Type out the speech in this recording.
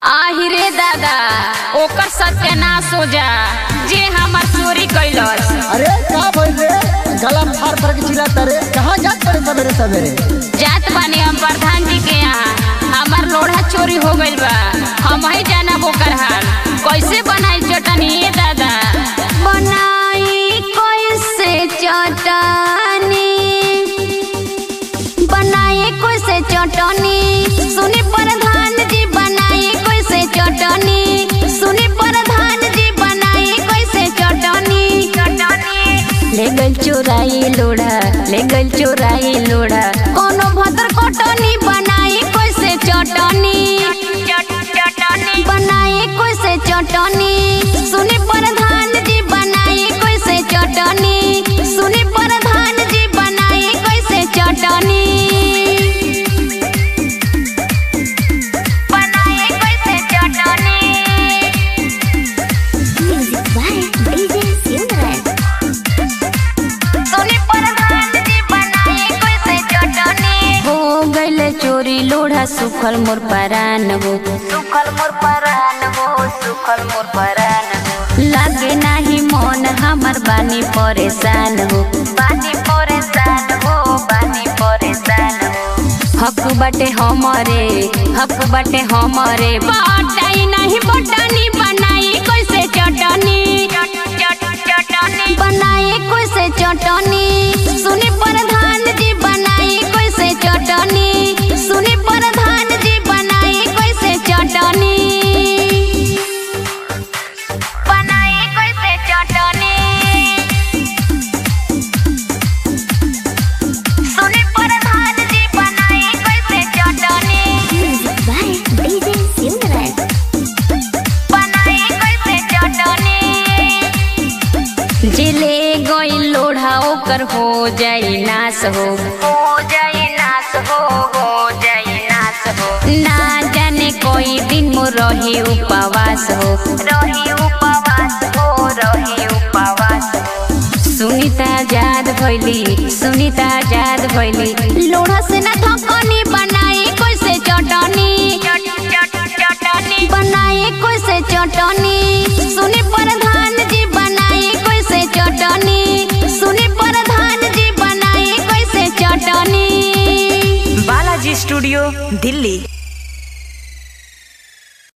आहिरे दादा ओकर सत्यानाश हो जा जे हमार चोरी कैलस। अरे का भइल रे? गला फाड़ फाड़ के चिल्लाता रे। कहां जात पड़े सवेरे सवेरे? जात बानी हम प्रधान जी के यहाँ। हमार लोढ़ा चोरी हो गइल बा, हम ही जाना ओकर हाल। कैसे बनाई चटनी दादा? बनाई कैसे चटनी, बनाई कैसे चटनी, सुनी प्रधान जी बनाई कैसे चटनी, सुनी प्रधान जी बनाई कैसे चटनी। ले गल चोराई लोढ़ा, ले गल चोराई लोढ़ा, कोनो भद्र कटनी बनाई कैसे चटनी, बनाई कैसे चटनी, सुनी प्रधान जी बनाई कैसे चटनी, सुनी प्रधान जी बनाई कैसे चटनी, बनाई कैसे चटनी। सुनी प्रधान जी बनाई कैसे चटनी। हो गइल चोरी लोढ़ा सुखल मोर परान हो, सुखल मोर परान हो, सुखल मोर परान हो। लागे नाही मन हमर बानी परेशान हो, बानी परेशान हो, बानी परेशान हो। हक बाटे हमरे, हक बाटे हमरे, बटाई नहीं बटानी बनाई कैसे चटनी, बनाई कैसे चटनी, सुनी प्रधान जी बनाई कैसे चटनी, सुनी प्रधान जी बनाई कैसे चटनी, बनाई कैसे चटनी, सुनी प्रधान जी बनाई कैसे चटनी, बनाई कैसे चटनी। जिले गई लोढ़ा ओकर हो जाई नाश हो, हो जाई नाश हो, हो जाई नाश हो। ना जाने कोई दिन मो रही उपवास हो, रही उपवास हो, रही उपवास हो। सुनीता आजाद भइली, सुनीता आजाद भइली, लोढ़ा से ना थकनी बनाई कैसे चटनी, बनाई कैसे चटनी, सुनी प्रधान जी बनाई कैसे चटनी, सुनी प्रधान जी बनाई कैसे चटनी। बालाजी स्टूडियो दिल्ली।